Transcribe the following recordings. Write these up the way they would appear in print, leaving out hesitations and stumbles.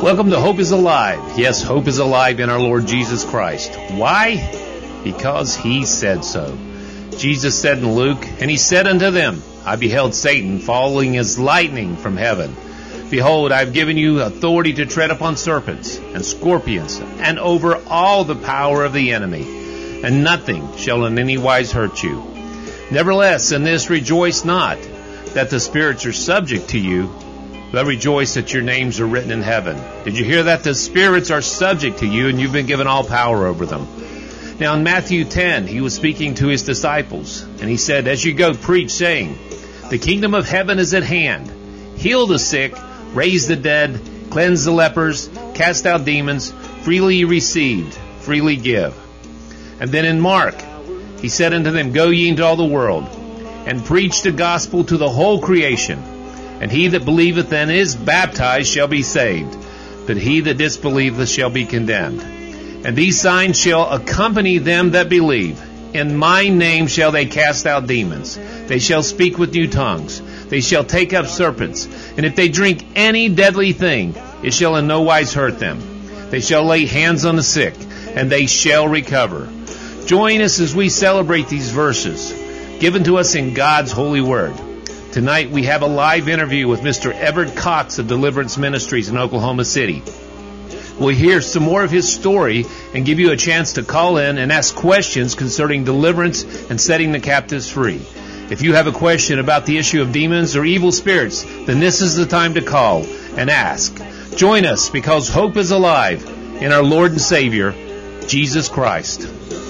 Welcome to Hope is Alive. Yes, hope is alive in our Lord Jesus Christ. Why? Because He said so. Jesus said in Luke, "And He said unto them, I beheld Satan falling as lightning from heaven. Behold, I have given you authority to tread upon serpents and scorpions, and over all the power of the enemy, and nothing shall in any wise hurt you. Nevertheless, in this rejoice not, that the spirits are subject to you, but rejoice that your names are written in heaven." Did you hear that? The spirits are subject to you, and you've been given all power over them. Now in Matthew 10, He was speaking to His disciples, and He said, "As you go, preach, saying, the kingdom of heaven is at hand. Heal the sick, raise the dead, cleanse the lepers, cast out demons. Freely you received, freely give." And then in Mark, He said unto them, "Go ye into all the world, and preach the gospel to the whole creation. And he that believeth and is baptized shall be saved, but he that disbelieveth shall be condemned. And these signs shall accompany them that believe. In my name shall they cast out demons. They shall speak with new tongues. They shall take up serpents. And if they drink any deadly thing, it shall in no wise hurt them. They shall lay hands on the sick, and they shall recover." Join us as we celebrate these verses given to us in God's holy word. Tonight we have a live interview with Mr. Everett Cox of Deliverance Ministries in Oklahoma City. We'll hear some more of his story and give you a chance to call in and ask questions concerning deliverance and setting the captives free. If you have a question about the issue of demons or evil spirits, then this is the time to call and ask. Join us, because hope is alive in our Lord and Savior, Jesus Christ.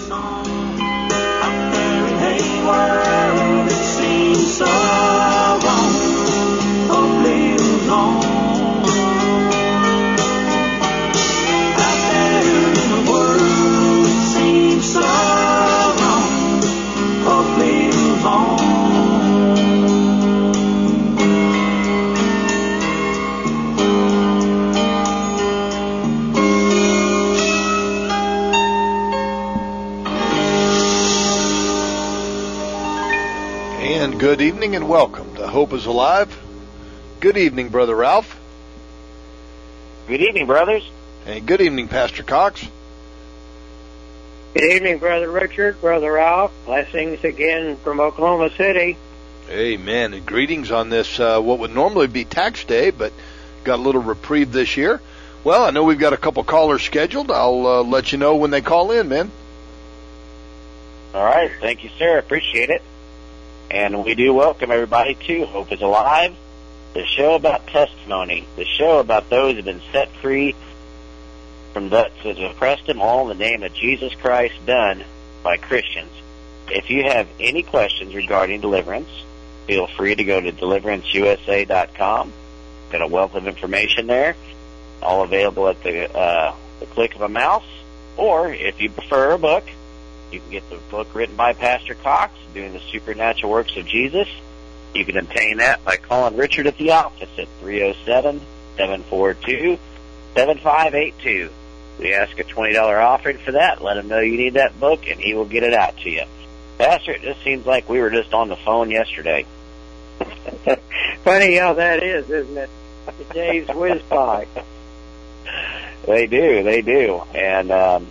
Good evening and welcome to Hope is Alive. Good evening, Brother Ralph. Good evening, brothers. And good evening, Pastor Cox. Good evening, Brother Richard, Brother Ralph. Blessings again from Oklahoma City. Amen. And greetings on this, what would normally be tax day, but got a little reprieve this year. Well, I know we've got a couple callers scheduled. I'll let you know when they call in, man. All right. Thank you, sir. Appreciate it. And we do welcome everybody to Hope is Alive, the show about testimony, the show about those who have been set free from that that have oppressed them, all in the name of Jesus Christ, done by Christians. If you have any questions regarding deliverance, feel free to go to deliveranceusa.com. Got a wealth of information there, all available at the click of a mouse. Or if you prefer a book, you can get the book written by Pastor Cox, Doing the Supernatural Works of Jesus. You can obtain that by calling Richard at the office at 307-742-7582. We ask a $20 offering for that. Let him know you need that book, and he will get it out to you. Pastor, it just seems like we were just on the phone yesterday. Funny how that is, isn't it? The days whiz by. They do. And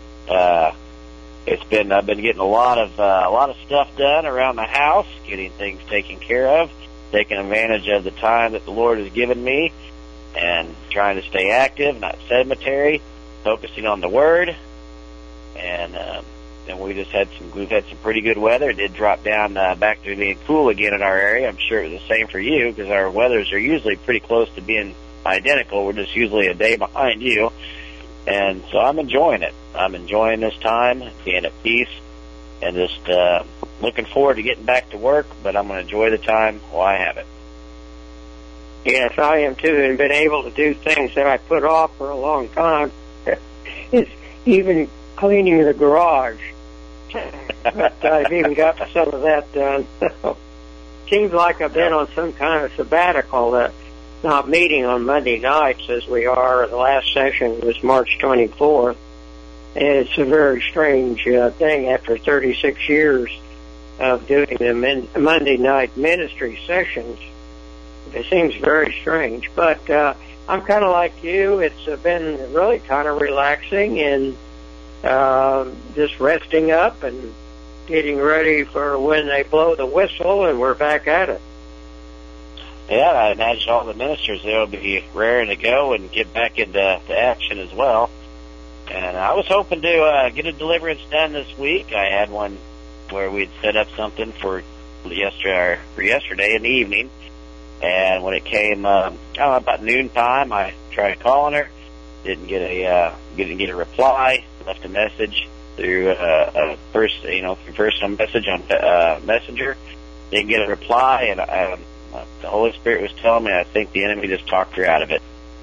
I've been getting a lot of stuff done around the house, getting things taken care of, taking advantage of the time that the Lord has given me, and trying to stay active, not sedentary, focusing on the Word. And we've had some pretty good weather. It did drop down back to being cool again in our area. I'm sure it was the same for you, because our weathers are usually pretty close to being identical. We're just usually a day behind you. And so I'm enjoying it. I'm enjoying this time, being at peace, and just looking forward to getting back to work, but I'm going to enjoy the time while I have it. Yes, I am too, and been able to do things that I put off for a long time. It's even cleaning the garage. But I've even got some of that done. Seems like I've been on some kind of sabbatical. Not meeting on Monday nights as we are. The last session was March 24th. And it's a very strange thing after 36 years of doing the Monday night ministry sessions. It seems very strange. But I'm kind of like you. It's been really kind of relaxing and just resting up and getting ready for when they blow the whistle and we're back at it. Yeah, I imagine all the ministers there will be raring to go and get back into action as well. And I was hoping to get a deliverance done this week. I had one where we'd set up something for yesterday in the evening. And when it came about noontime, I tried calling her. Didn't get a reply. Left a message through personal message on Messenger. Didn't get a reply, and the Holy Spirit was telling me I think the enemy just talked her out of it.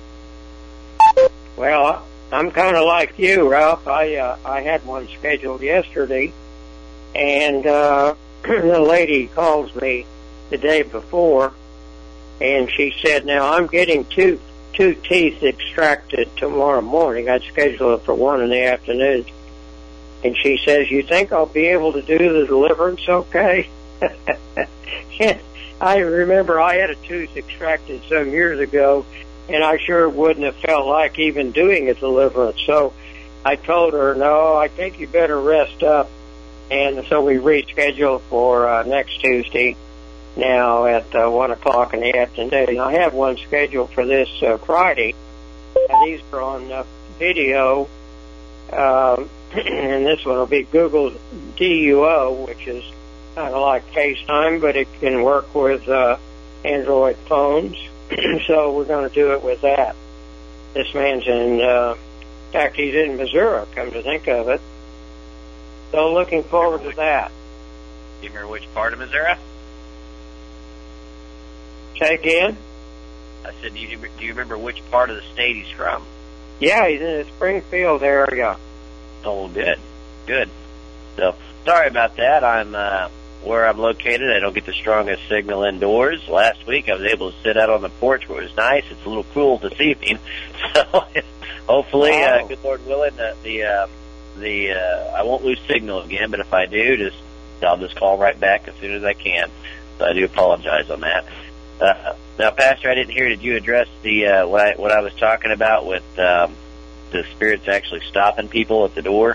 Well, I'm kind of like you, Ralph. I had one scheduled yesterday, and the lady calls me the day before, and she said, "Now I'm getting two teeth extracted tomorrow morning. I'd scheduled it for 1 in the afternoon." And she says, "You think I'll be able to do the deliverance okay?" I remember I had a tooth extracted some years ago, and I sure wouldn't have felt like even doing a deliverance. So I told her, "No, I think you better rest up." And so we rescheduled for next Tuesday, now at 1 o'clock in the afternoon. I have one scheduled for this Friday. These are on video, and this one will be Google Duo, which is kind of like FaceTime, but it can work with Android phones. So we're going to do it with that. This man's in fact, he's in Missouri, come to think of it. So looking forward to that. Do you remember which part of Missouri? Say again? I said, do you remember which part of the state he's from? Yeah, he's in the Springfield area. Oh, good. Good. So, sorry about that. I'm where I'm located. I don't get the strongest signal indoors. Last week I was able to sit out on the porch where it was nice. It's a little cool this evening. So, hopefully, good Lord willing, I won't lose signal again, but if I do, I'll just call right back as soon as I can. So I do apologize on that. Now, Pastor, I didn't hear. Did you address the what I was talking about with the spirits actually stopping people at the door?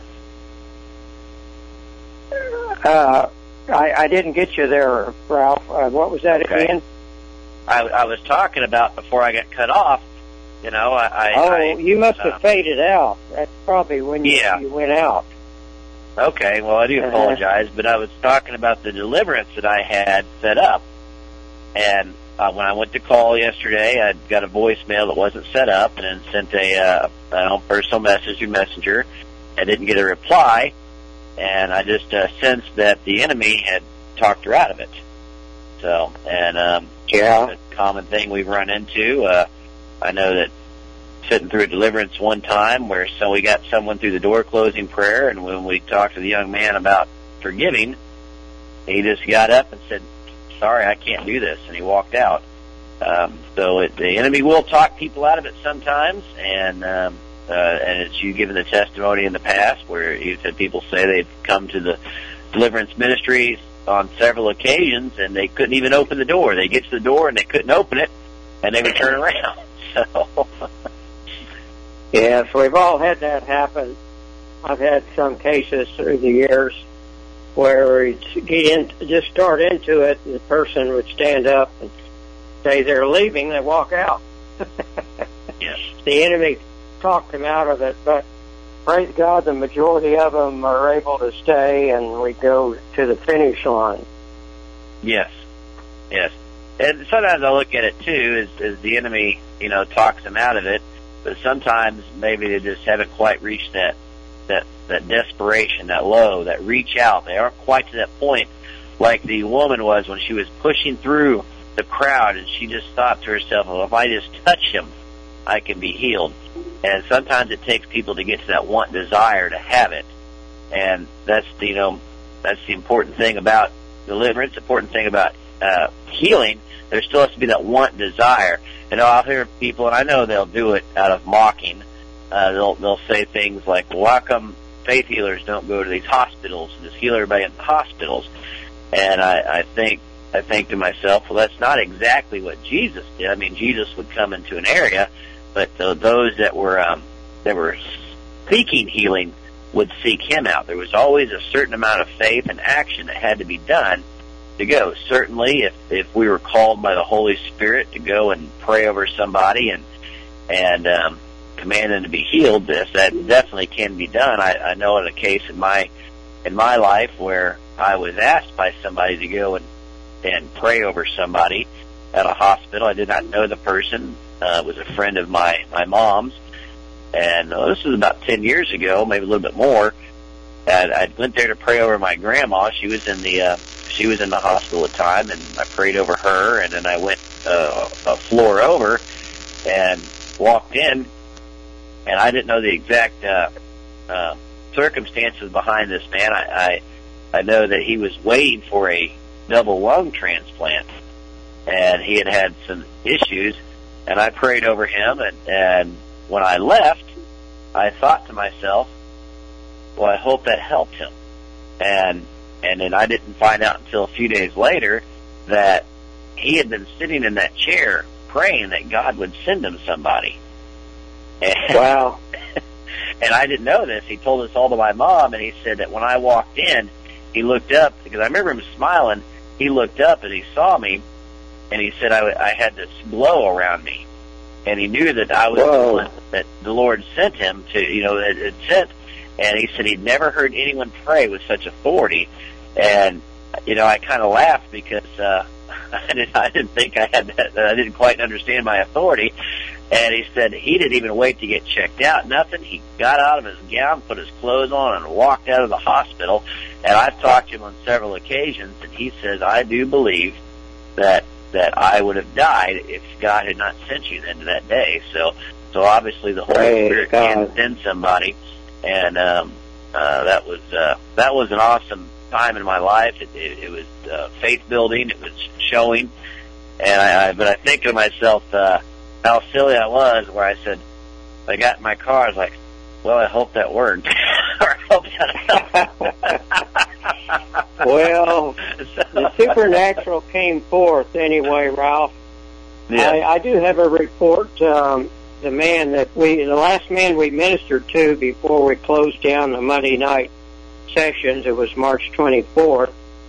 I didn't get you there, Ralph. What was that again? I was talking about before I got cut off. You know, you must have faded out. That's probably when you went out. Okay, well, I do apologize, but I was talking about the deliverance that I had set up. And when I went to call yesterday, I got a voicemail that wasn't set up, and then sent a personal message through Messenger. I didn't get a reply, and I just sensed that the enemy had talked her out of it. So, and it's a common thing we've run into. I know that sitting through a deliverance one time where we got someone through the door closing prayer, and when we talked to the young man about forgiving, he just got up and said, "Sorry, I can't do this," and he walked out. So the enemy will talk people out of it sometimes, and it's you given the testimony in the past where you said people say they've come to the deliverance ministries on several occasions and they couldn't even open the door. They get to the door and they couldn't open it, and they would turn around. So yes, we've all had that happen. I've had some cases through the years where we'd just start into it, and the person would stand up and say they're leaving, they walk out. Yes. The enemy talked them out of it, but praise God, the majority of them are able to stay, and we go to the finish line. Yes. Yes. And sometimes I look at it, too, as the enemy, talks them out of it, but sometimes maybe they just haven't quite reached that desperation, that low, that reach out. They aren't quite to that point like the woman was when she was pushing through the crowd, and she just thought to herself, well, if I just touch him, I can be healed. And sometimes it takes people to get to that want, desire to have it. And that's the important thing about deliverance, the important thing about healing. There still has to be that want, desire. I'll hear people, and I know they'll do it out of mocking. They'll say things like, well, how come faith healers don't go to these hospitals and just heal everybody in the hospitals? And I think to myself, well, that's not exactly what Jesus did. I mean, Jesus would come into an area but those that were seeking healing would seek him out. There was always a certain amount of faith and action that had to be done to go. Certainly, if we were called by the Holy Spirit to go and pray over somebody and command them to be healed, that definitely can be done. I know in a case in my life where I was asked by somebody to go and pray over somebody at a hospital. I did not know the person. It was a friend of my mom's, and this was about 10 years ago, maybe a little bit more. And I went there to pray over my grandma. She was in the hospital at the time, and I prayed over her. And then I went a floor over and walked in, and I didn't know the exact circumstances behind this man. I know that he was waiting for a double lung transplant, and he had some issues. And I prayed over him, and when I left, I thought to myself, well, I hope that helped him. And then I didn't find out until a few days later that he had been sitting in that chair praying that God would send him somebody. And, wow. And I didn't know this. He told us all to my mom, and he said that when I walked in, he looked up, because I remember him smiling. He looked up and he saw me, and he said I had this glow around me. And he knew that I was the one that the Lord sent him to, it sent. And he said he'd never heard anyone pray with such authority. And, I kind of laughed because I didn't think I had that. I didn't quite understand my authority. And he said he didn't even wait to get checked out, nothing. He got out of his gown, put his clothes on, and walked out of the hospital. And I've talked to him on several occasions, and he says, I do believe that I would have died if God had not sent you then to that day. So obviously the Holy Spirit can send somebody. And that was an awesome time in my life. It was faith building. It was showing. But I think to myself how silly I was, where I said, I got in my car, I was like, well, I hope that worked. Or I hope that helped. Well, the supernatural came forth anyway, Ralph. Yeah. I do have a report. The last man we ministered to before we closed down the Monday night sessions, it was March 24th,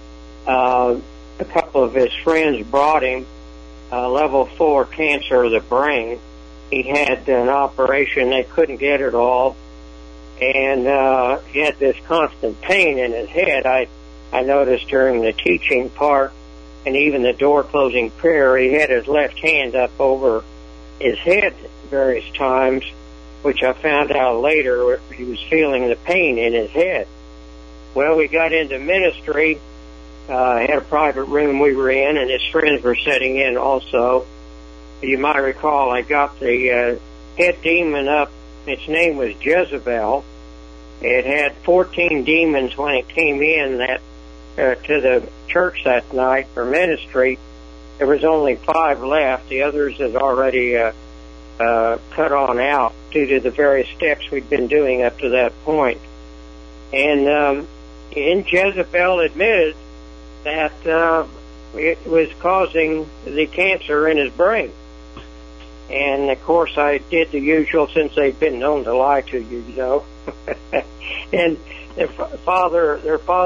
a couple of his friends brought him level 4 cancer of the brain. He had an operation, they couldn't get it all, and he had this constant pain in his head. I noticed during the teaching part and even the door closing prayer, he had his left hand up over his head various times, which I found out later he was feeling the pain in his head. Well, we got into ministry. I had a private room we were in, and his friends were sitting in also. You might recall I got the head demon up. Its name was Jezebel. It had 14 demons when it came in to the church that night for ministry. There was only 5 left. The others had already cut on out due to the various steps we'd been doing up to that point. And Jezebel admitted that it was causing the cancer in his brain. And, of course, I did the usual, since they've been known to lie to you, And their father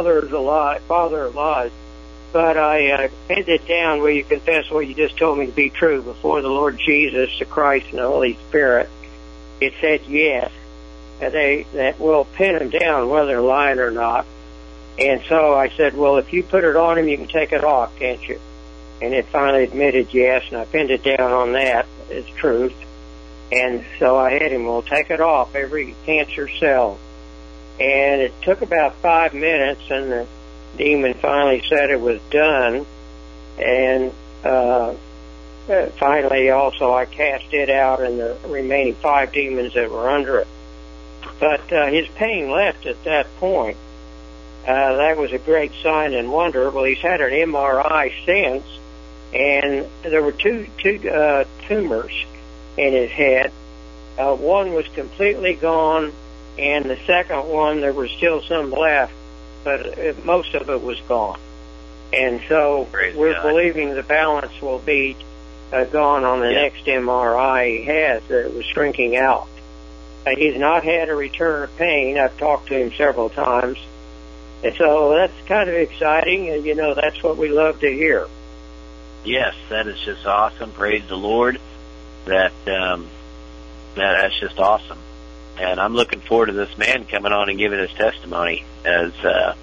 lies. But I pinned it down where you confess what you just told me to be true before the Lord Jesus, the Christ, and the Holy Spirit. It said yes. That will pin them down whether they're lying or not. And so I said, well, if you put it on him, you can take it off, can't you? And it finally admitted yes, and I pinned it down on that as truth. And so I had him, well, take it off, every cancer cell. And it took about 5 minutes, and the demon finally said it was done. And finally, also, I cast it out and the remaining 5 demons that were under it. But his pain left at that point. That was a great sign and wonder. Well, he's had an MRI since, and there were two tumors in his head. One was completely gone, and the second one, there was still some left, but most of it was gone. And so we're believing the balance will be gone on the next MRI he has, that it was shrinking out. He's not had a return of pain. I've talked to him several times. And so that's kind of exciting, and, that's what we love to hear. Yes, that is just awesome. Praise the Lord. That's just awesome. And I'm looking forward to this man coming on and giving his testimony, as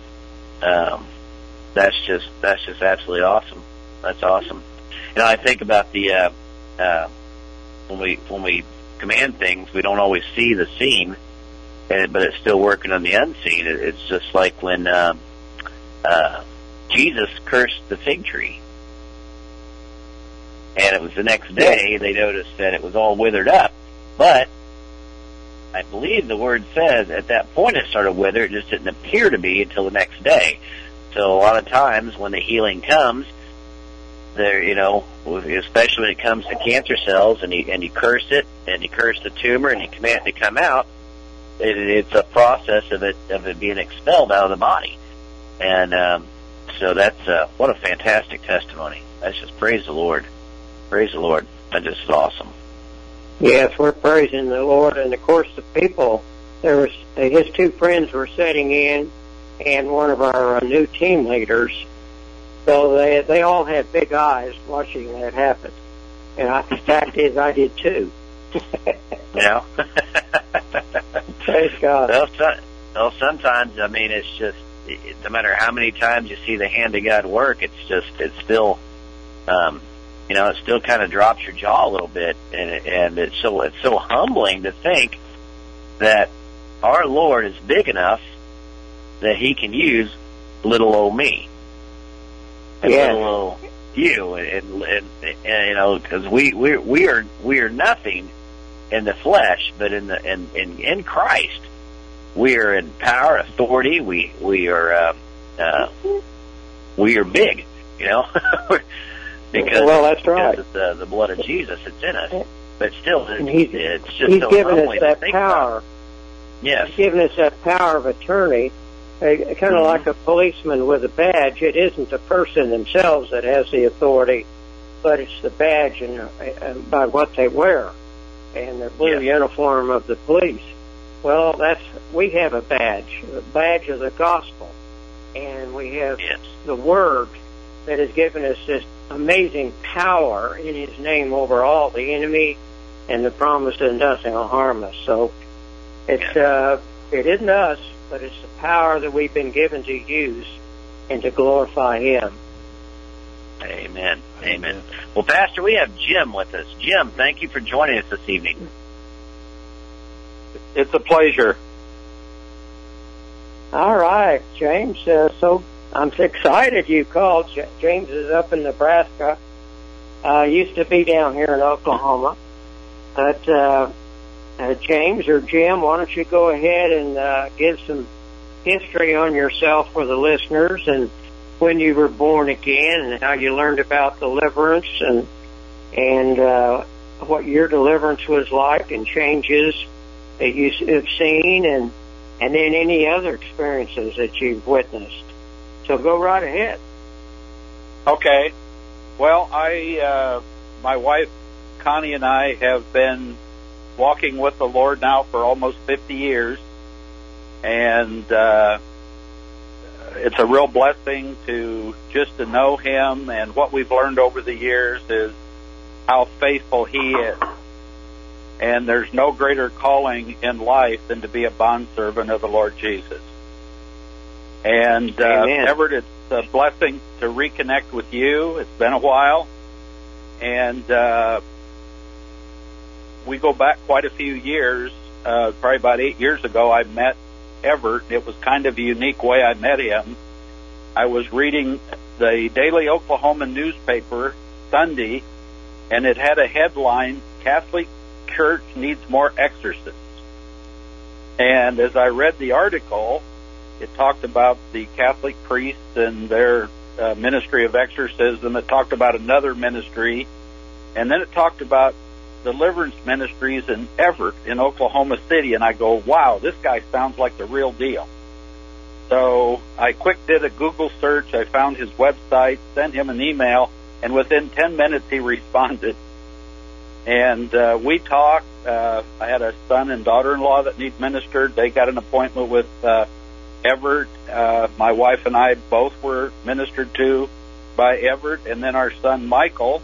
that's just absolutely awesome. That's awesome. I think about the when we command things, we don't always see the scene, but it's still working on the unseen. It's just like when Jesus cursed the fig tree, and it was the next day they noticed that it was all withered up. But I believe the word says at that point it started wither. It just didn't appear to be until the next day. So a lot of times when the healing comes, there, especially when it comes to cancer cells, and you curse it, and you curse the tumor, and you command it to come out, it's a process of it being expelled out of the body. And so that's what a fantastic testimony. That's just praise the Lord. Praise the Lord. That just is awesome. Yes, we're praising the Lord, and of course the people. There was his two friends were sitting in, and one of our new team leaders. So they all had big eyes watching that happen. And the fact is, I did too. Yeah. Praise God. Well, sometimes, it's just, no matter how many times you see the hand of God work, it's still, it still kind of drops your jaw a little bit. And it's so humbling to think that our Lord is big enough that He can use little old me. And little old you, and because we are nothing in the flesh, but in Christ, we are in power, authority. We are big, because that's right. Because of the blood of Jesus that's in us. But still, it's just He's so given humbling us that to think power. about. Yes, He's given us that power of attorney. Kind of like a policeman with a badge. It isn't the person themselves that has the authority, but it's the badge and by what they wear and the blue uniform of the police. Well, we have a badge of the gospel, and we have the Word that has given us this amazing power in His name over all the enemy, and the promise that nothing will harm us. So it isn't us, but it's the power that we've been given to use and to glorify Him. Amen. Amen. Well, Pastor, we have Jim with us. Jim, thank you for joining us this evening. It's a pleasure. All right, James. So I'm excited you called. James is up in Nebraska. Used to be down here in Oklahoma. But James or Jim, why don't you go ahead and give some history on yourself for the listeners, and when you were born again, and how you learned about deliverance, and what your deliverance was like, and changes that you have seen, and then any other experiences that you've witnessed. So go right ahead. Okay. Well, my wife Connie and I have been walking with the Lord now for almost 50 years, and it's a real blessing to know Him, and what we've learned over the years is how faithful He is. And there's no greater calling in life than to be a bondservant of the Lord Jesus. And Everett, it's a blessing to reconnect with you. It's been a while, and we go back quite a few years. Probably about 8 years ago, I met Everett. It was kind of a unique way I met him. I was reading the Daily Oklahoman newspaper Sunday, and it had a headline, "Catholic Church Needs More Exorcists." And as I read the article, it talked about the Catholic priests and their ministry of exorcism. It talked about another ministry, and then it talked about deliverance ministries in Everett in Oklahoma City, and I go, wow, this guy sounds like the real deal. So I quick did a Google search. I found his website, sent him an email, And within 10 minutes, he responded. And we talked. I had a son and daughter-in-law that need ministered. They got an appointment with Everett. My wife and I both were ministered to by Everett. And then our son, Michael,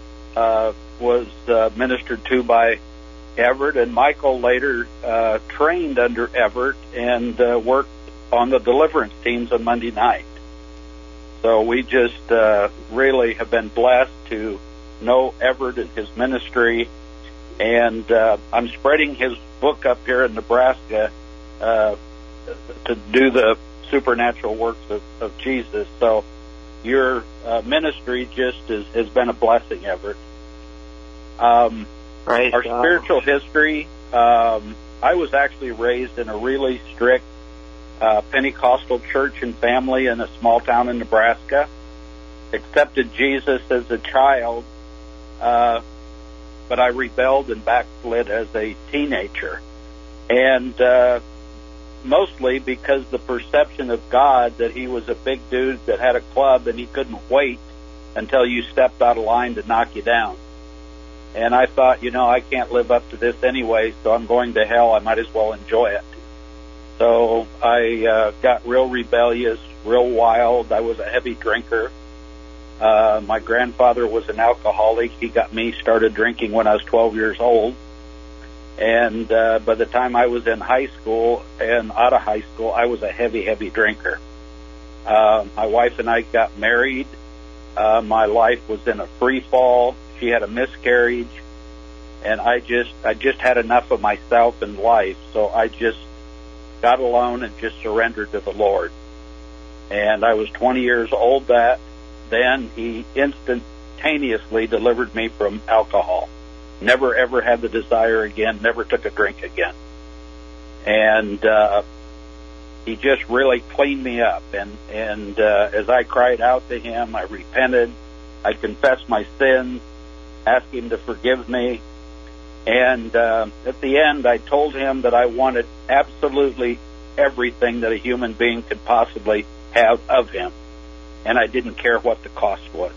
was ministered to by Everett. And Michael later trained under Everett and worked on the deliverance teams on Monday night. So we just really have been blessed to know Everett and his ministry. And I'm spreading his book up here in Nebraska to do the supernatural works of Jesus. So your ministry just has been a blessing, Everett. Our spiritual history, I was actually raised in a really strict Pentecostal church and family in a small town in Nebraska. Accepted Jesus as a child, but I rebelled and backslid as a teenager. And mostly because the perception of God that he was a big dude that had a club and he couldn't wait until you stepped out of line to knock you down. And I thought, I can't live up to this anyway, so I'm going to hell. I might as well enjoy it. So I got real rebellious, real wild. I was a heavy drinker. My grandfather was an alcoholic. He got me started drinking when I was 12 years old. And by the time I was in high school and out of high school, I was a heavy, heavy drinker. My wife and I got married. My life was in a free fall. She had a miscarriage. And I just had enough of myself and life. So I just got alone and just surrendered to the Lord. And I was 20 years old then. He instantaneously delivered me from alcohol. Never ever had the desire again, never took a drink again. And he just really cleaned me up. And as I cried out to him, I repented. I confessed my sins, asked him to forgive me. And at the end, I told him that I wanted absolutely everything that a human being could possibly have of him. And I didn't care what the cost was.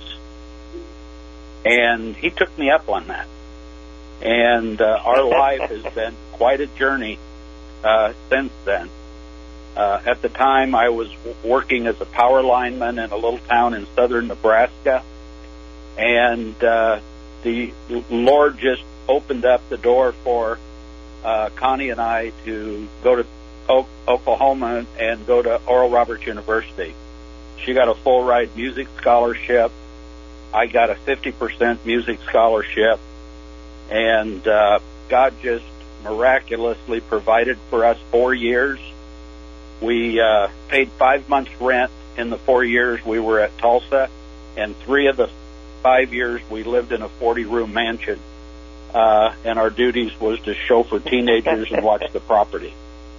And he took me up on that. And our life has been quite a journey since then. At the time, I was working as a power lineman in a little town in southern Nebraska. And the Lord just opened up the door for Connie and I to go to Oklahoma and go to Oral Roberts University. She got a full ride music scholarship. I got a 50% music scholarship. And God just miraculously provided for us 4 years. We paid 5 months rent in the 4 years we were at Tulsa, and 3 of the 5 years we lived in a 40-room mansion. And our duties was to chauffeur teenagers and watch the property.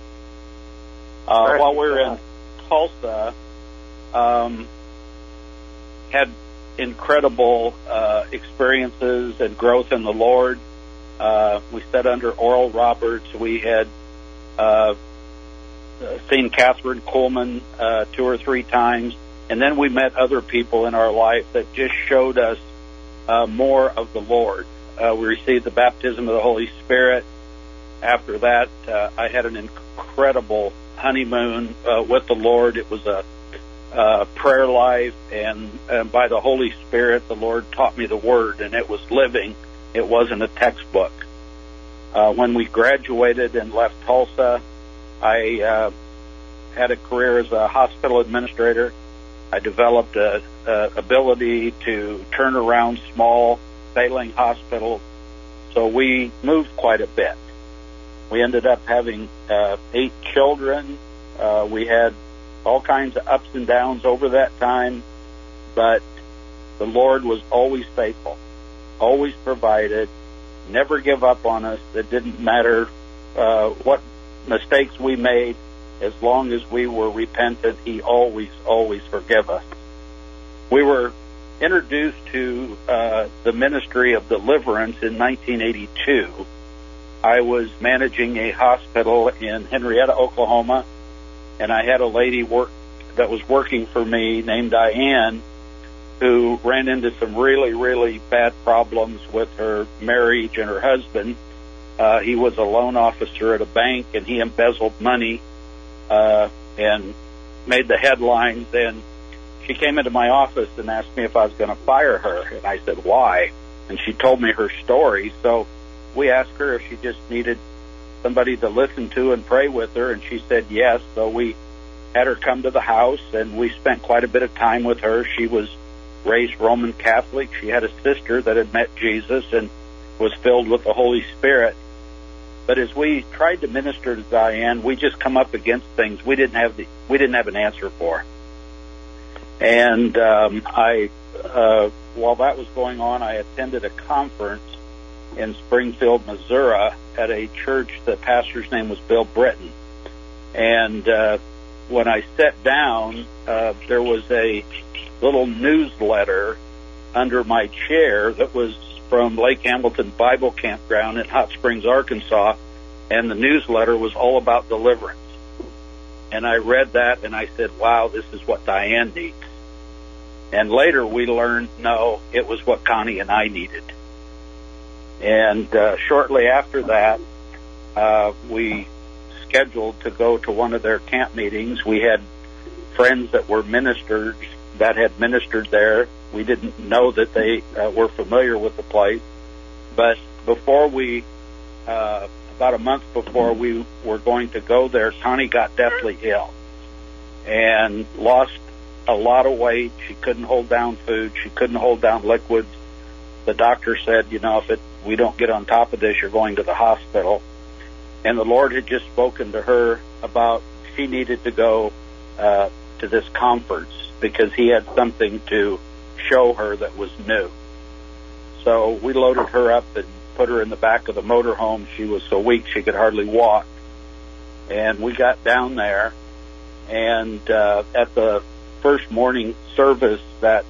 While we were in Tulsa, had incredible experiences and growth in the Lord. We sat under Oral Roberts. We had seen Catherine Coleman 2 or 3 times, and then we met other people in our life that just showed us more of the Lord. We received the baptism of the Holy Spirit. After that, I had an incredible honeymoon with the Lord. It was a prayer life, and by the Holy Spirit, the Lord taught me the Word, and it was living. It wasn't a textbook. When we graduated and left Tulsa, I had a career as a hospital administrator. I developed a ability to turn around small, failing hospitals, so we moved quite a bit. We ended up having 8 children. We had all kinds of ups and downs over that time, but the Lord was always faithful, always provided, never give up on us. It didn't matter what mistakes we made. As long as we were repentant, He always forgave us. We were introduced to the ministry of deliverance in 1982. I was managing a hospital in Henrietta, Oklahoma, and I had a lady that was working for me named Diane, who ran into some really, really bad problems with her marriage and her husband. He was a loan officer at a bank, and he embezzled money and made the headlines. And she came into my office and asked me if I was going to fire her. And I said, why? And she told me her story. So we asked her if she just needed somebody to listen to and pray with her, and she said yes. So we had her come to the house, and we spent quite a bit of time with her. She was raised Roman Catholic. She had a sister that had met Jesus and was filled with the Holy Spirit. But as we tried to minister to Diane, we just come up against things we didn't have an answer for. And while that was going on, I attended a conference in Springfield, Missouri, at a church. The pastor's name was Bill Britton. And when I sat down, there was a little newsletter under my chair that was from Lake Hamilton Bible Campground in Hot Springs, Arkansas, and the newsletter was all about deliverance. And I read that, and I said, wow, this is what Diane needs. And later we learned, no, it was what Connie and I needed. And shortly after that, we scheduled to go to one of their camp meetings. We had friends that were ministers that had ministered there. We didn't know that they were familiar with the place. But before we, about a month before we were going to go there, Connie got deathly ill and lost a lot of weight. She couldn't hold down food. She couldn't hold down liquids. The doctor said, if we don't get on top of this, you're going to the hospital. And the Lord had just spoken to her about she needed to go to this conference because he had something to show her that was new. So we loaded her up and put her in the back of the motorhome. She was so weak she could hardly walk. And we got down there, and at the first morning service that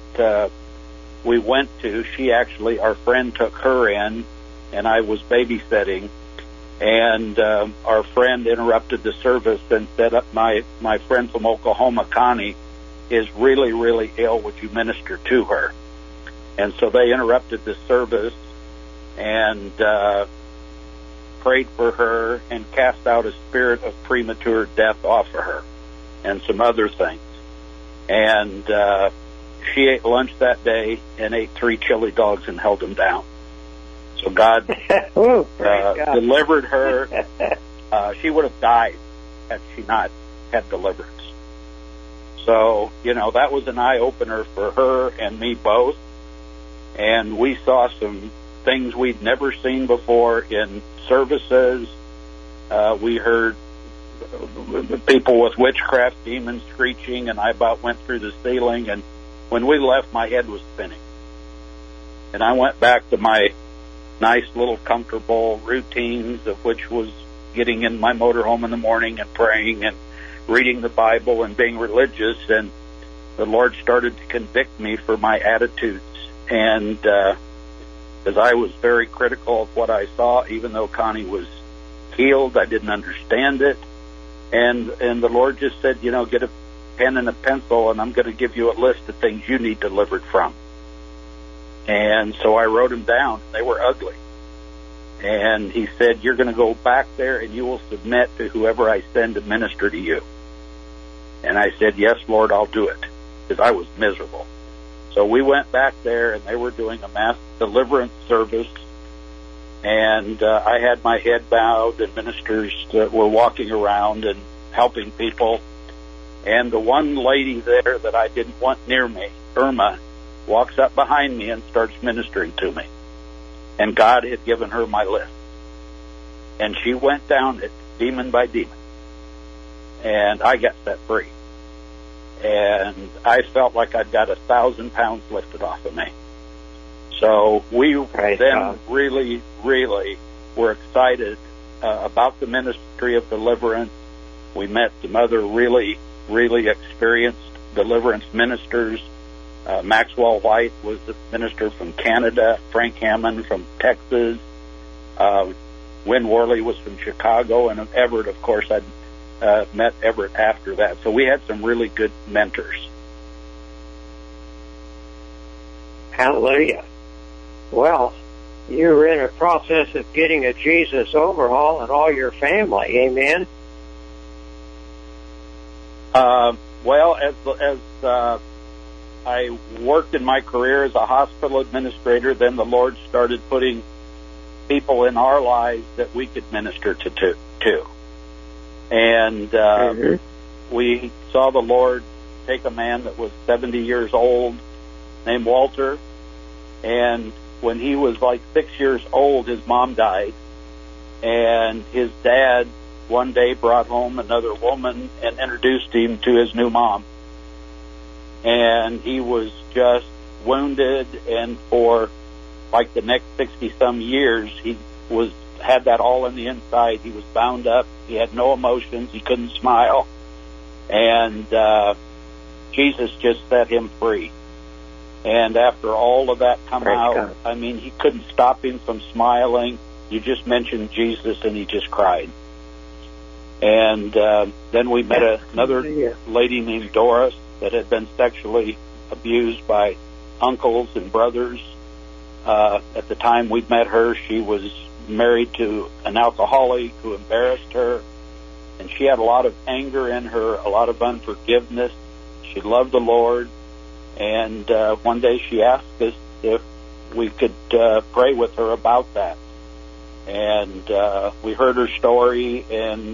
we went to, our friend took her in, and I was babysitting. And our friend interrupted the service and said, my friend from Oklahoma, Connie, is really, really ill. Would you minister to her? And so they interrupted the service and prayed for her and cast out a spirit of premature death off of her and some other things. And she ate lunch that day and ate 3 chili dogs and held them down. So God, God delivered her. She would have died had she not had deliverance. So, that was an eye-opener for her and me both. And we saw some things we'd never seen before in services. We heard people with witchcraft demons screeching, and I about went through the ceiling. And when we left, my head was spinning. And I went back to my nice little comfortable routines, of which was getting in my motorhome in the morning and praying and reading the Bible and being religious. And the Lord started to convict me for my attitudes. And as I was very critical of what I saw, even though Connie was healed, I didn't understand it. And the Lord just said, get a pen and a pencil, and I'm going to give you a list of things you need delivered from. And so I wrote them down. They were ugly. And he said, you're going to go back there and you will submit to whoever I send to minister to you. And I said, yes, Lord, I'll do it, because I was miserable. So we went back there, and they were doing a mass deliverance service. And I had my head bowed, and ministers were walking around and helping people. And the one lady there that I didn't want near me, Irma, walks up behind me and starts ministering to me. And God had given her my list. And she went down it demon by demon. And I got set free. And I felt like I'd got 1,000 pounds lifted off of me. So we really, really were excited about the ministry of deliverance. We met some other really, really experienced deliverance ministers. Maxwell White was the minister from Canada. Frank Hammond from Texas. Wynn Worley was from Chicago. And Everett, of course, I'd met Everett after that. So we had some really good mentors. Hallelujah. Well, you're in a process of getting a Jesus overhaul in all your family. Amen. Well, as I worked in my career as a hospital administrator, then the Lord started putting people in our lives that we could minister to. And we saw the Lord take a man that was 70 years old named Walter, and when he was like 6 years old, his mom died, and his dad one day brought home another woman and introduced him to his new mom. And he was just wounded, and for like the next 60-some years, he had that all in the inside. He was bound up. He had no emotions. He couldn't smile. And Jesus just set him free. And after all of that come out, I mean, he couldn't stop him from smiling. You just mentioned Jesus, and he just cried. And then we met another lady named Doris that had been sexually abused by uncles and brothers. At the time we met her, she was married to an alcoholic who embarrassed her, and she had a lot of anger in her, a lot of unforgiveness. She loved the Lord, and one day she asked us if we could pray with her about that. And we heard her story, and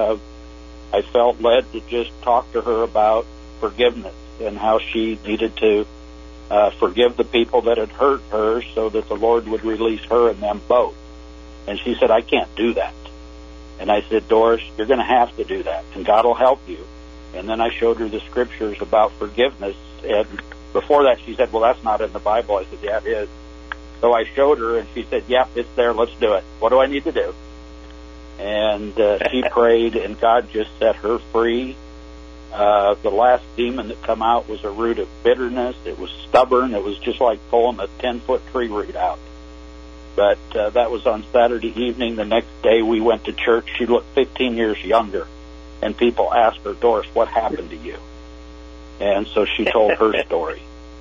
I felt led to just talk to her about forgiveness and how she needed to forgive the people that had hurt her so that the Lord would release her and them both. And she said, I can't do that. And I said, Doris, you're going to have to do that, and God will help you. And then I showed her the scriptures about forgiveness. And before that, she said, well, that's not in the Bible. I said, yeah, it is. So I showed her, and she said, yep, it's there. Let's do it. What do I need to do? And she prayed, and God just set her free. The last demon that come out was a root of bitterness. It was stubborn. It was just like pulling a 10-foot tree root out. But that was on Saturday evening. The next day we went to church. She looked 15 years younger. And people asked her, Doris, what happened to you? And so she told her story.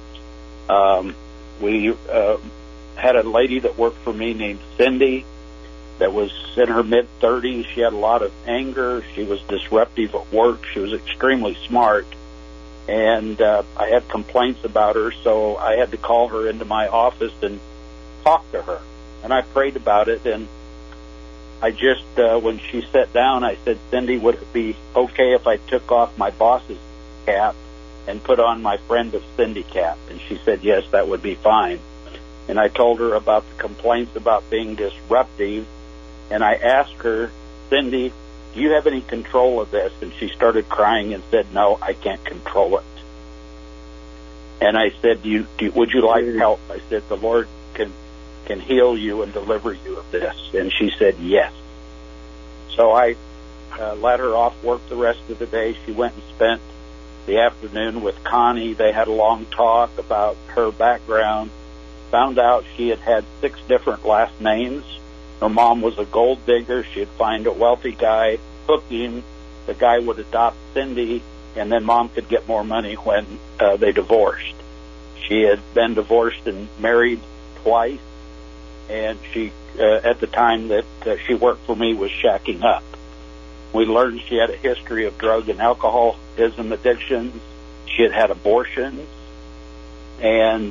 We had a lady that worked for me named Cindy that was in her mid-30s. She had a lot of anger. She was disruptive at work. She was extremely smart. And I had complaints about her, so I had to call her into my office and talk to her. And I prayed about it, and I just, when she sat down, I said, Cindy, would it be okay if I took off my boss's cap and put on my friend of Cindy cap? And she said, yes, that would be fine. And I told her about the complaints about being disruptive, and I asked her, Cindy, do you have any control of this? And she started crying and said, no, I can't control it. And I said, would you like help? I said, the Lord can heal you and deliver you of this. And she said, yes. So I let her off work the rest of the day. She went and spent the afternoon with Connie. They had a long talk about her background. Found out she had 6 different last names. Her mom was a gold digger. She'd find a wealthy guy, hook him. The guy would adopt Cindy, and then mom could get more money when they divorced. She had been divorced and married twice, and she, at the time that she worked for me, was shacking up. We learned she had a history of drug and alcoholism addictions. She had had abortions, and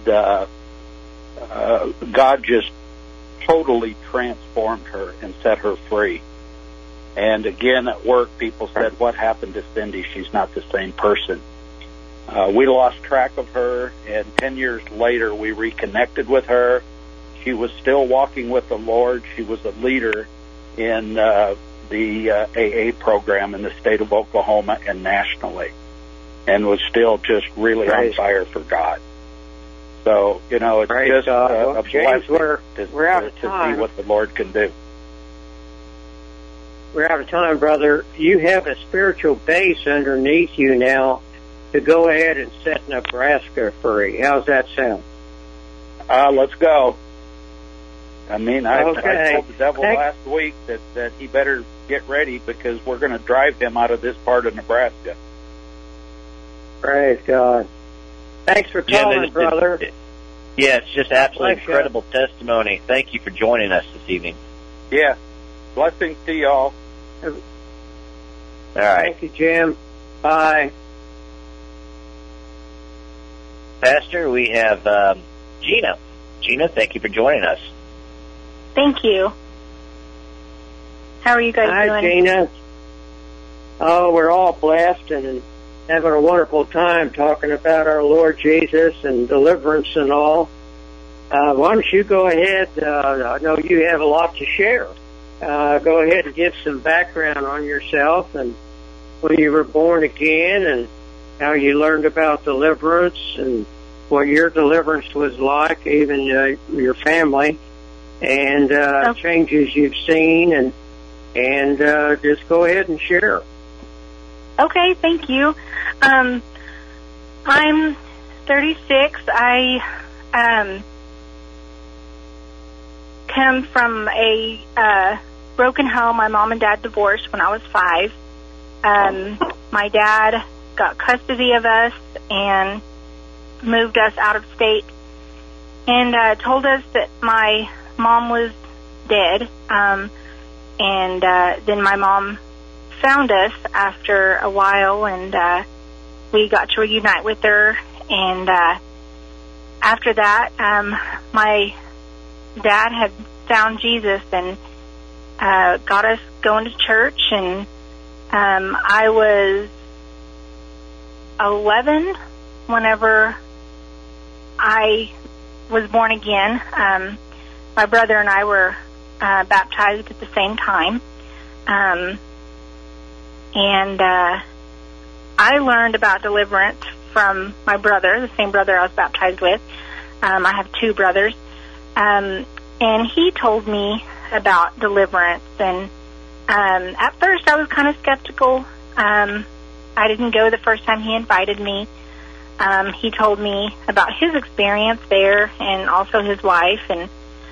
God just totally transformed her and set her free. And again, at work, people said, what happened to Cindy? She's not the same person. We lost track of her, and 10 years later, we reconnected with her. She was still walking with the Lord. She was a leader in the AA program in the state of Oklahoma and nationally, and was still just really on fire for God. So, you know, it's just a James, blessing we're out of to time. see what the Lord can do. We're out of time, brother. You have a spiritual base underneath you now to go ahead and set Nebraska free. How's that sound? Let's go. I mean, I told the devil last week that he better get ready, because we're going to drive him out of this part of Nebraska. Praise God. Thanks for calling, brother. Yeah, it's just absolutely Bless incredible testimony. Thank you for joining us this evening. Yeah. Blessings to y'all. All right. Thank you, Jim. Bye. Pastor, we have Gina. Gina, thank you for joining us. Thank you. How are you guys Hi, doing? Gina. Oh, we're all blessed and having a wonderful time talking about our Lord Jesus and deliverance and all. Why don't you go ahead? I know you have a lot to share. Go ahead and give some background on yourself and when you were born again and how you learned about deliverance and what your deliverance was like, even your family, and changes you've seen, and just go ahead and share. Okay, thank you. I'm 36. I come from a broken home. My mom and dad divorced when I was 5. My dad got custody of us and moved us out of state and told us that my mom was dead. And then my mom found us after a while, and we got to reunite with her. And after that, my dad had found Jesus and got us going to church. And I was 11 whenever I was born again. My brother and I were baptized at the same time. And I learned about deliverance from my brother, the same brother I was baptized with. I have 2 brothers. And he told me about deliverance. And at first I was kind of skeptical. I didn't go the first time he invited me. He told me about his experience there and also his wife. And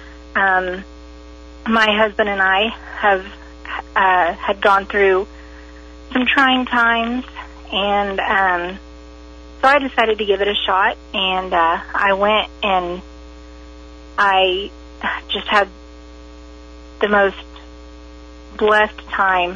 my husband and I have had gone through some trying times, and so I decided to give it a shot, and I went, and I just had the most blessed time.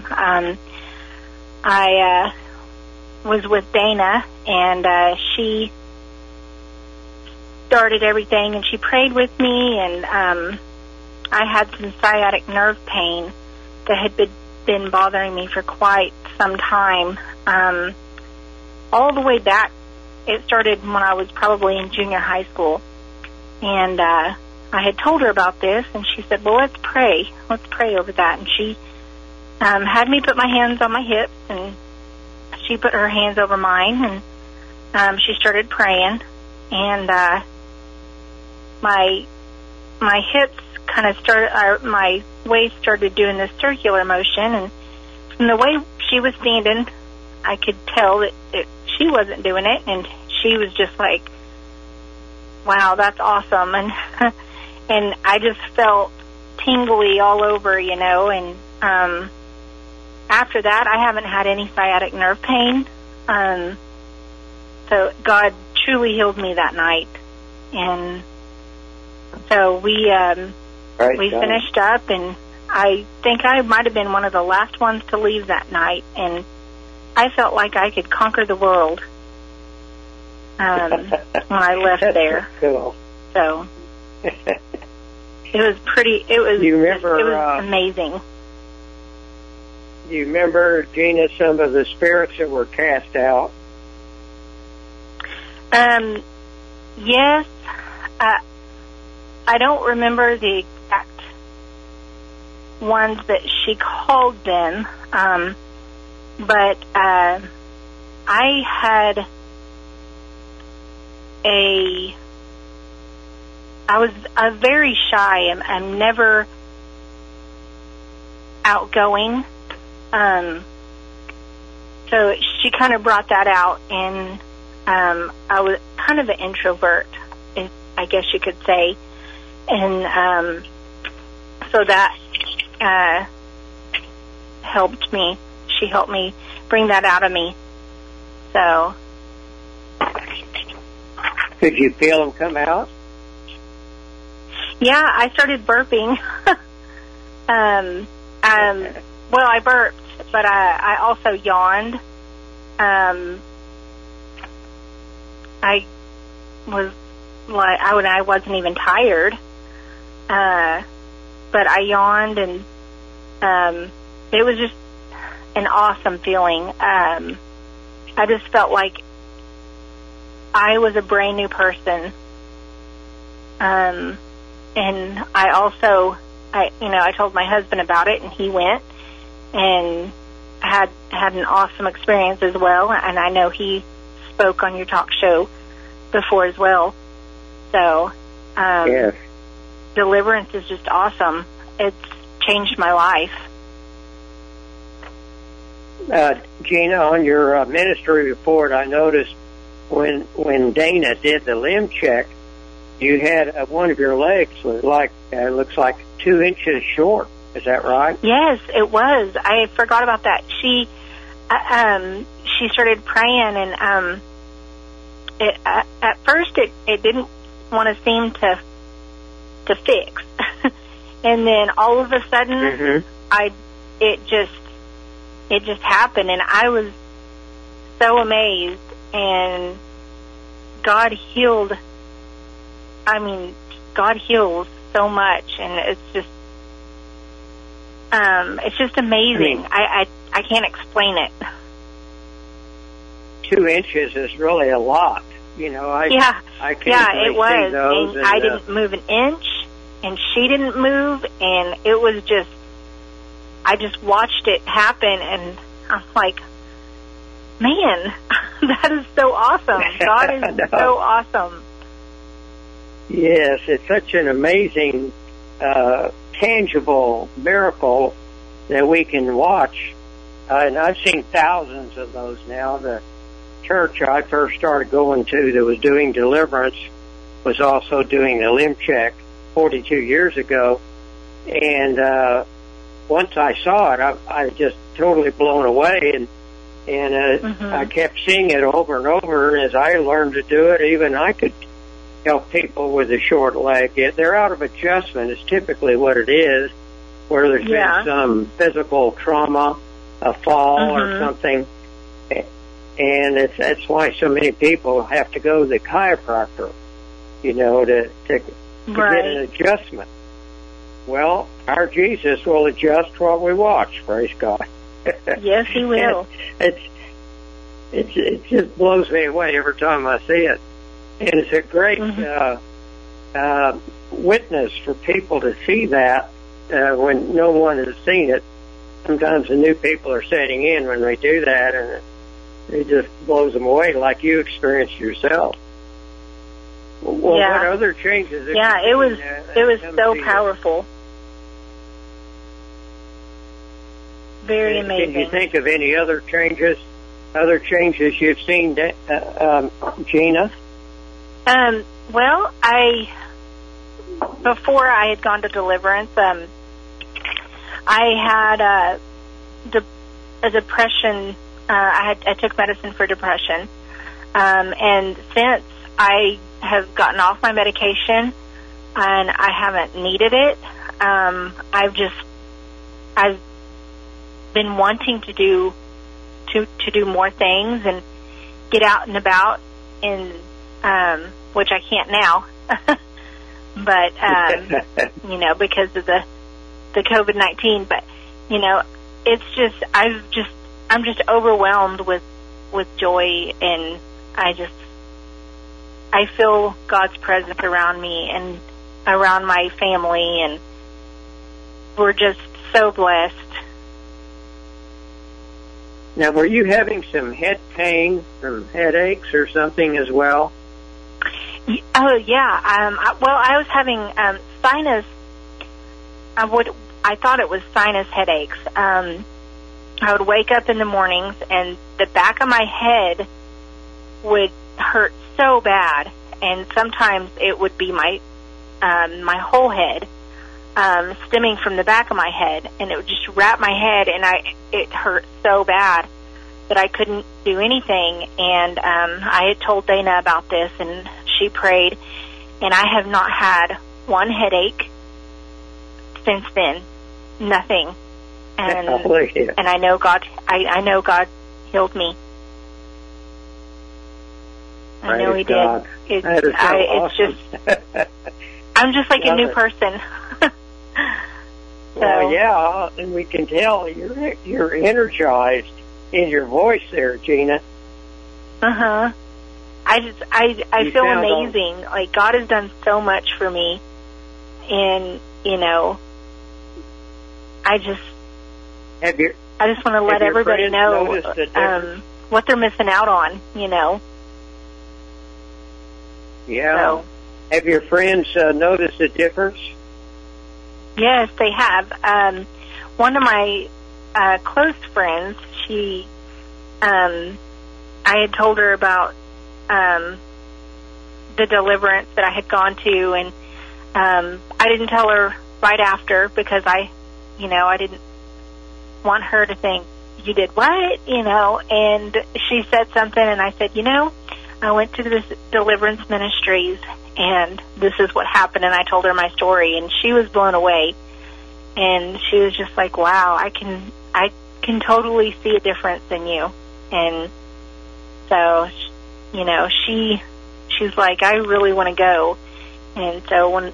I was with Dana, and she started everything, and she prayed with me, and I had some sciatic nerve pain that had been bothering me for quite some time. All the way back, it started when I was probably in junior high school. And I had told her about this, and she said, well, let's pray. Let's pray over that. And she had me put my hands on my hips, and she put her hands over mine, and she started praying. And my hips kind of started, my waist started doing this circular motion, and from the way she was standing, I could tell that she wasn't doing it, and she was just like, wow, that's awesome. And and I just felt tingly all over, you know, and after that, I haven't had any sciatic nerve pain. So God truly healed me that night. And so we finished up, and I think I might have been one of the last ones to leave that night, and I felt like I could conquer the world when I left there. Cool. So it was pretty. It was. You remember? It was amazing. Do you remember, Gina, some of the spirits that were cast out? Yes. I don't remember the exact ones that she called them, but I was very shy. I'm never outgoing. So she kind of brought that out, and I was kind of an introvert, I guess you could say. And so that helped me. She helped me bring that out of me. So. Could you feel them come out? Yeah, I started burping. Well, I burped, but I also yawned. I was like, I wasn't even tired. But I yawned, and it was just an awesome feeling. I just felt like I was a brand new person. And I also, I told my husband about it, and he went and had an awesome experience as well. And I know he spoke on your talk show before as well. So, Yes. Deliverance is just awesome. It's changed my life. Gina, on your ministry report, I noticed when Dana did the limb check, you had one of your legs was looks like 2 inches short. Is that right? Yes, it was. I forgot about that. She started praying, and at first it didn't want to seem to fix, and then all of a sudden, it just happened, and I was so amazed. And God healed. I mean, God heals so much, and it's just amazing. I can't explain it. 2 inches is really a lot. I can't it was. see those. And I didn't move an inch, and she didn't move, and it was just, I just watched it happen, and I'm like, man, that is so awesome. God is so awesome. Yes, it's such an amazing, tangible miracle that we can watch. And I've seen thousands of those now. The church I first started going to that was doing deliverance was also doing a limb check 42 years ago. And once I saw it, I was just totally blown away. And I kept seeing it over and over. And as I learned to do it, even I could help people with a short leg. They're out of adjustment is typically what it is, where there's been some physical trauma, a fall or something. And that's why so many people have to go to the chiropractor, to get an adjustment. Well, our Jesus will adjust while we watch, praise God. Yes, He will. It just blows me away every time I see it. And it's a great witness for people to see that when no one has seen it. Sometimes the new people are setting in when they do that, and it just blows them away like you experienced yourself. Well, what other changes? It was so powerful. Very amazing. Can you think of any other changes you've seen, Gina? Well, before I had gone to deliverance, I had a depression. I took medicine for depression, and since I have gotten off my medication, and I haven't needed it, I've been wanting to do more things and get out and about, and which I can't now, but because of the COVID-19. But it's just I'm just overwhelmed with joy, and I feel God's presence around me and around my family, and we're just so blessed. Now, were you having some head pain or headaches or something as well? Oh, yeah. I was having sinus. I thought it was sinus headaches. I would wake up in the mornings, and the back of my head would hurt so bad, and sometimes it would be my whole head, stemming from the back of my head, and it would just wrap my head, and it hurt so bad that I couldn't do anything. And I had told Dana about this, and she prayed, and I have not had one headache since then. Nothing. And and I know God healed me. I know He did. It's just I'm just like a new person. Well, yeah, and we can tell you're energized in your voice there, Gina. I feel amazing. Like, God has done so much for me, and I just want to let everybody know what they're missing out on. Yeah. So, have your friends noticed a difference? Yes, they have. One of my close friends, I had told her about the deliverance that I had gone to, and I didn't tell her right after because I didn't want her to think, you did what? And she said something, and I said, I went to this deliverance ministries, and this is what happened, and I told her my story, and she was blown away, and she was just like, wow, I can totally see a difference in you. And so, she's like, I really want to go. And so when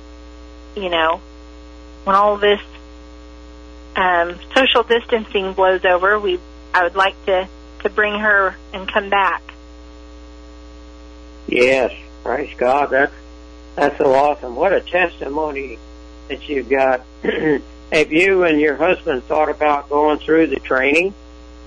all this social distancing blows over, I would like to bring her and come back. Yes, praise God. That's so awesome. What a testimony that you've got. Have you and your husband thought about going through the training?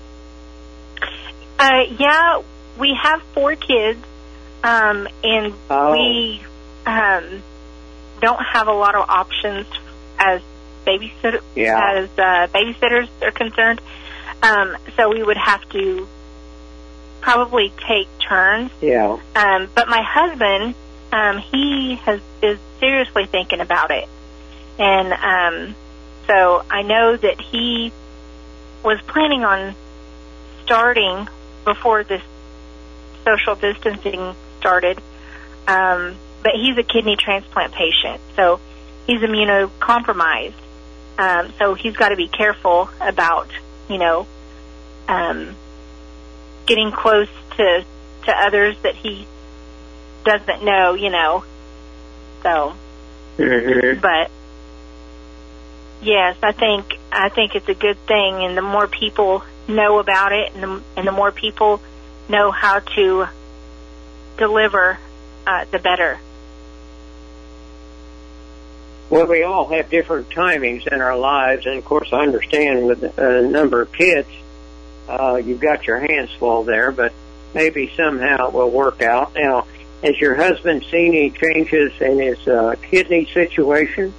Yeah, we have 4 kids, and we don't have a lot of options as babysitters are concerned. So we would have to probably take turns. Yeah. But my husband, he is seriously thinking about it, and so I know that he was planning on starting before this social distancing started. But he's a kidney transplant patient, so he's immunocompromised. So he's got to be careful about, getting close to others that he doesn't know, So, but yes, I think it's a good thing, and the more people know about it, and the more people know how to deliver, the better. Well, we all have different timings in our lives, and of course I understand with a number of kids, you've got your hands full there, but maybe somehow it will work out. Now, has your husband seen any changes in his kidney situation?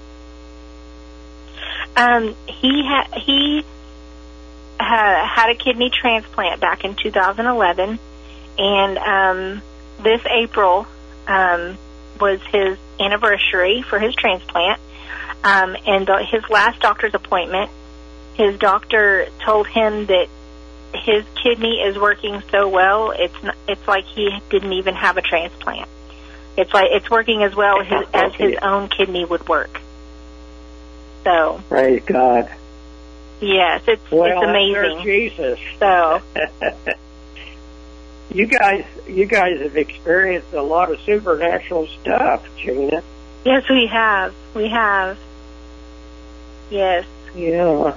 He had a kidney transplant back in 2011, and this April was his anniversary for his transplant. And his last doctor's appointment, his doctor told him that his kidney is working so well, it's like he didn't even have a transplant. It's like it's working as well as his own kidney would work. So praise God. Yes, it's amazing. Jesus. So you guys have experienced a lot of supernatural stuff, Gina. Yes, we have. We have. Yes. Yeah,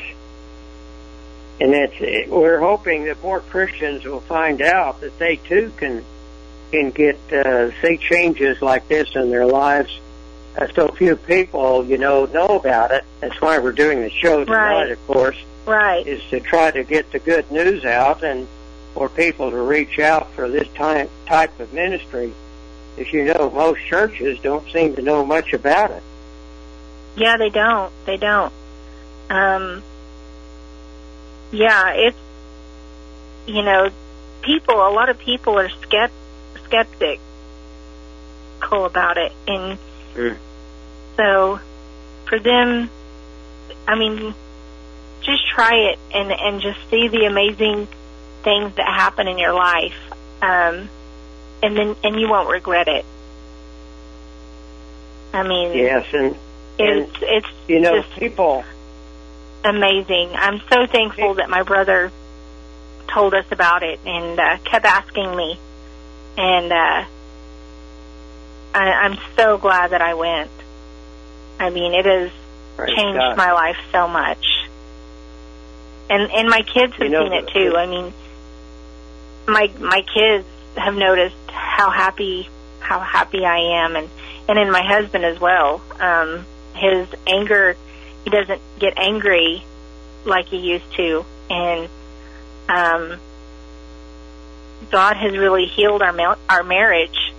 we're hoping that more Christians will find out that they too can get see changes like this in their lives. So few people, know about it. That's why we're doing the show tonight, of course. Right. Is to try to get the good news out and for people to reach out for this type of ministry. As you know, most churches don't seem to know much about it. Yeah, they don't. They don't. Yeah, it's, a lot of people are skeptical about it. And so for them, just try it and just see the amazing things that happen in your life. And you won't regret it. I mean, yes, and it's you know, just people amazing. I'm so thankful that my brother told us about it and kept asking me, and I'm so glad that I went. I mean, it has changed my life so much, and my kids have seen it too. I mean, my kids have noticed how happy I am, and in my husband as well. His anger, he doesn't get angry like he used to, and God has really healed our marriage.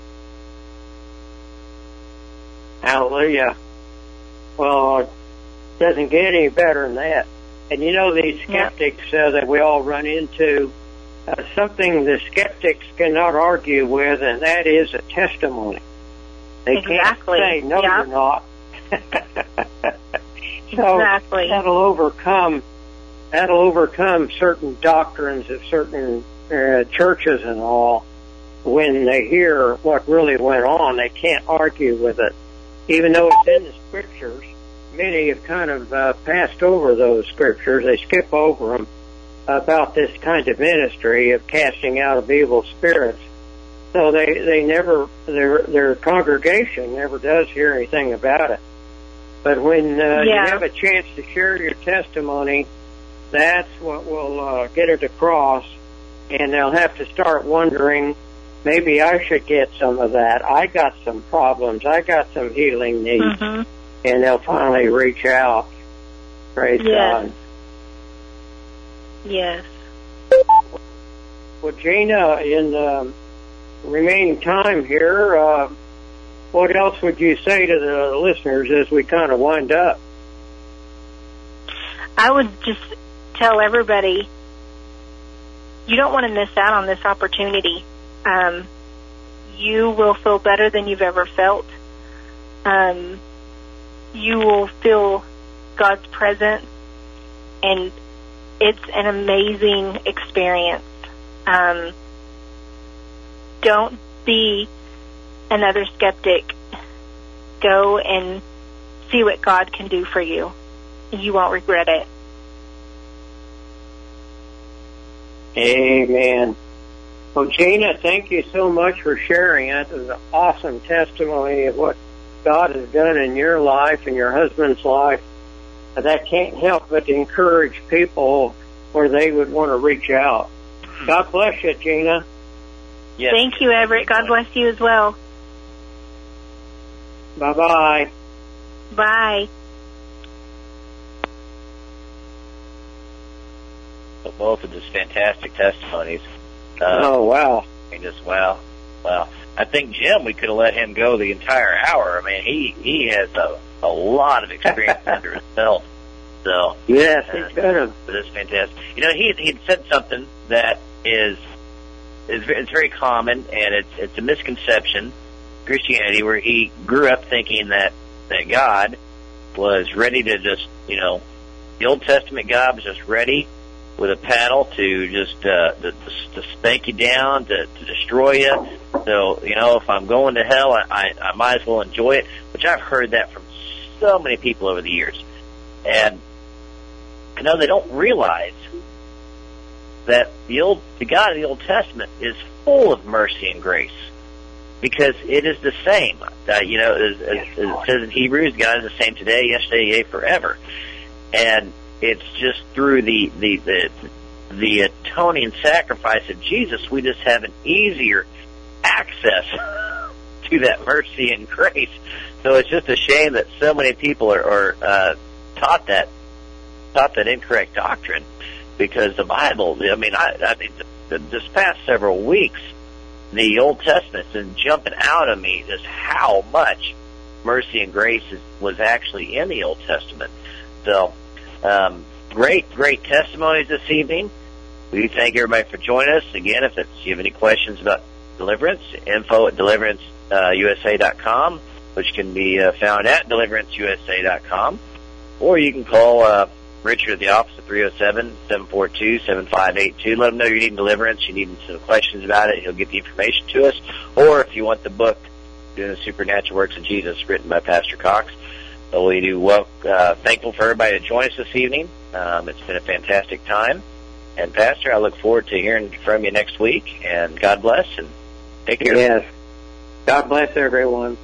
Hallelujah. Well, it doesn't get any better than that. And you know, these skeptics that we all run into, something the skeptics cannot argue with, and that is a testimony. They can't say, no, you're not. So that'll overcome certain doctrines of certain churches and all. When they hear what really went on, they can't argue with it. Even though it's in the scriptures, many have kind of passed over those scriptures. They skip over them about this kind of ministry of casting out of evil spirits. So they never, their congregation never does hear anything about it. But when you have a chance to share your testimony, that's what will get it across, and they'll have to start wondering, maybe I should get some of that. I got some problems. I got some healing needs. Mm-hmm. And they'll finally reach out. Praise God. Yes. Well, Gina, in the remaining time here, what else would you say to the listeners as we kind of wind up? I would just tell everybody, you don't want to miss out on this opportunity. You will feel better than you've ever felt. You will feel God's presence, and it's an amazing experience. Don't be another skeptic. Go and see what God can do for you. You won't regret it. Amen. Well, Gina, thank you so much for sharing. That was an awesome testimony of what God has done in your life and your husband's life. That can't help but encourage people where they would want to reach out. God bless you, Gina. Yes. Thank you, Everett. God bless you as well. Bye-bye. Bye. Both of just fantastic testimonies. Oh, wow. And just, wow. I think, Jim, we could have let him go the entire hour. I mean, he has a lot of experience under his belt. So, yes, he could have. It's fantastic. You know, he'd said something that is it's very common, and it's a misconception, Christianity, where he grew up thinking that God was ready to just, the Old Testament God was just ready with a paddle to just to spank you down, to destroy you. So, if I'm going to hell, I might as well enjoy it, which I've heard that from so many people over the years. And, they don't realize that the God of the Old Testament is full of mercy and grace, because it is the same. As it says in Hebrews, God is the same today, yesterday, yea, forever. And it's just through the atoning sacrifice of Jesus, we just have an easier access to that mercy and grace. So it's just a shame that so many people are taught that incorrect doctrine, because the Bible, I think this past several weeks, the Old Testament's been jumping out of me just how much mercy and grace was actually in the Old Testament. So, great testimonies this evening. We thank everybody for joining us. Again, if you have any questions about deliverance, info@deliveranceusa.com, which can be found at deliveranceusa.com, or you can call Richard at the office at 307-742-7582. Let him know you're needing deliverance, you need some questions about it, he'll get the information to us. Or if you want the book, Doing the Supernatural Works of Jesus, written by Pastor Cox. So we do thankful for everybody to join us this evening. It's been a fantastic time. And Pastor, I look forward to hearing from you next week. And God bless and take care. Yes. God bless everyone.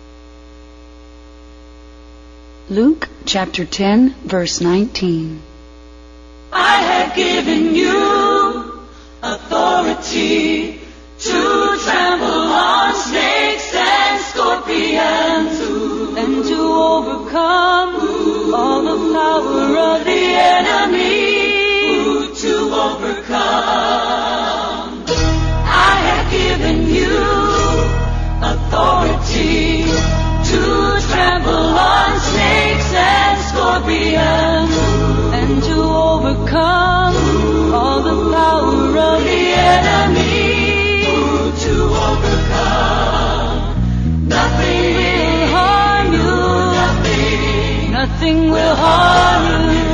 Luke chapter 10, verse 19. I have given you authority to trample on snakes and scorpions and to overcome all the power of the enemy. To overcome, I have given you authority to trample on snakes and scorpions and to overcome all the power of the enemy. To overcome, nothing will harm you. Nothing will harm you.